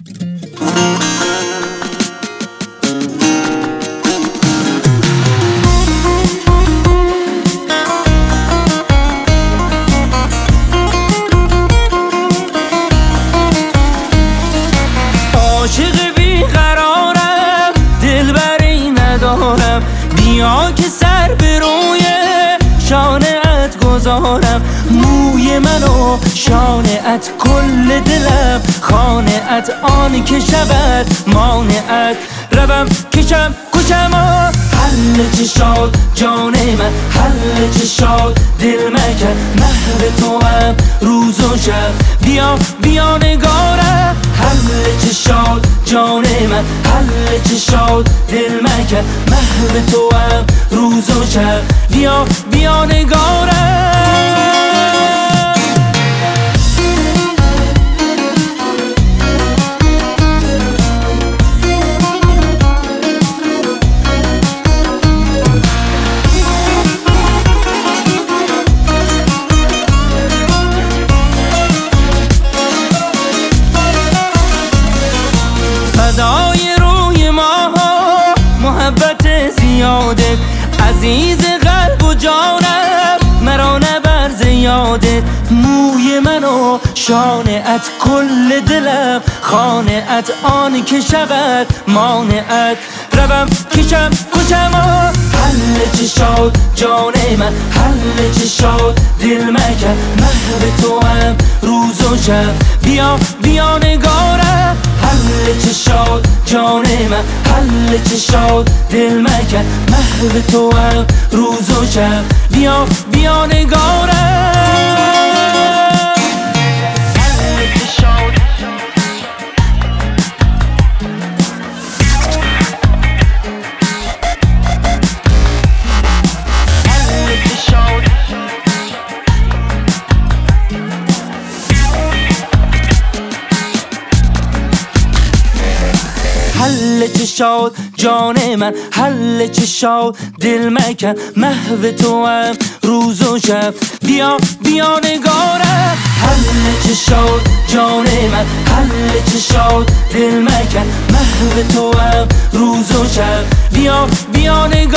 عاشق بیقرارم، دلبری ندارم، بیا که سر به روی شانه‌ات گذارم. موی منو شانه‌ات، کل دلم خانه‌ات، آن که شود مانعت. روم کشم کشم حل چشات جان من، حل چشات دل مکن، محو تو هم روز و شب. بیا بیا نگارم، حل چشات جان من، حل چشات دل مکن، محو تو هم روز و شب. بیا بیا نگارم. فدای روی ماها محبت زیادت، عزیز قلب و جانم مرا نبر زیادت. موی منو شانه‌ات، کل دلم خانه‌ات، آن که شود مانعت. روم کشم کشم حل چشات جان من، حل چشات دل مکن، محو تو هم روز و شب. بیا بیا نگارم، حل چشات جان من، حل چشات دل مکن، محو تو هم روز و شب. بیا بیا نگارم. حل چشات جان من، حل چشات دل مکن، محو تو هم روز و شب. بیا بیا نگارم، حل چشات جان من، حل چشات دل مکن، محو تو هم روز و شب. بیا بیا نگارم.